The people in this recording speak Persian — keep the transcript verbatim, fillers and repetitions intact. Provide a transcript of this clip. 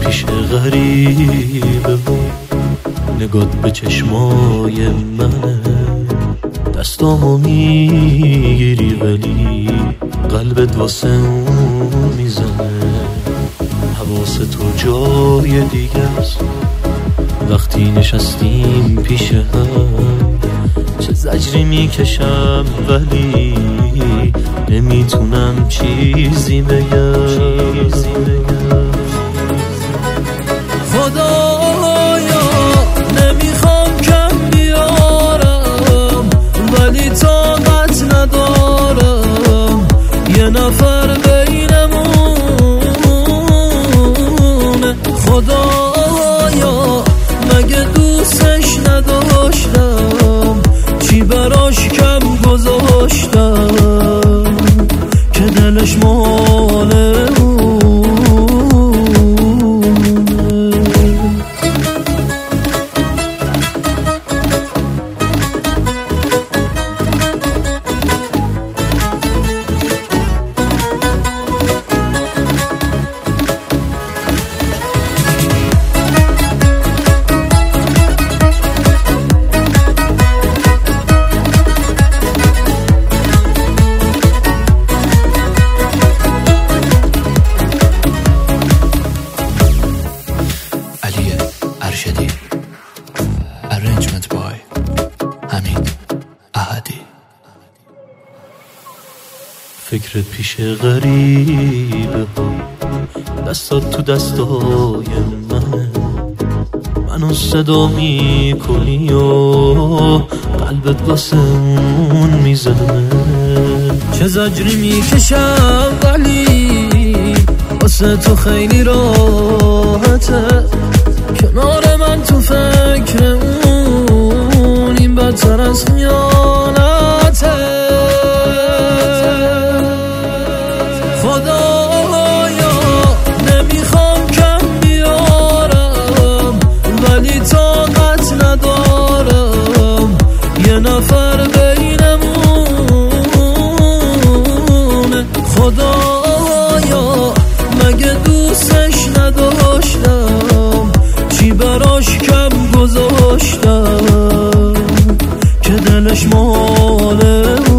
پیش غریبه و نگات به چشمای منه، دستامو میگیری ولی قلبت واسه اون میزنه. حواس تو جای دیگه است وقتی نشستیم پیش هم، چه زجری میکشم ولی نمیتونم چیزی بگم. خدایا نمیخوام کم بیارم ولی طاقت ندارم یه نفر بینمونه. خدایا مگه دوستش نداشتم، چی براش کم گذاشتم که دلش ماله. Arrangement by حمید احدی. فکرت پیش غریبه ها، دستات تو دستای منه، منو صدا میکنی و قلبت واسه اون میزنه. چه زجری میکشم ولی واسه تو خیلی راحته، کنار من تو فکر اون این بدتر از خیانته. خدایا نمیخوام کم بیارم ولی طاقت ندارم یه نفر بینمونه. خدایا مگه دوستش نداشتم، چی براش کم گذاشتم که دلش ماله.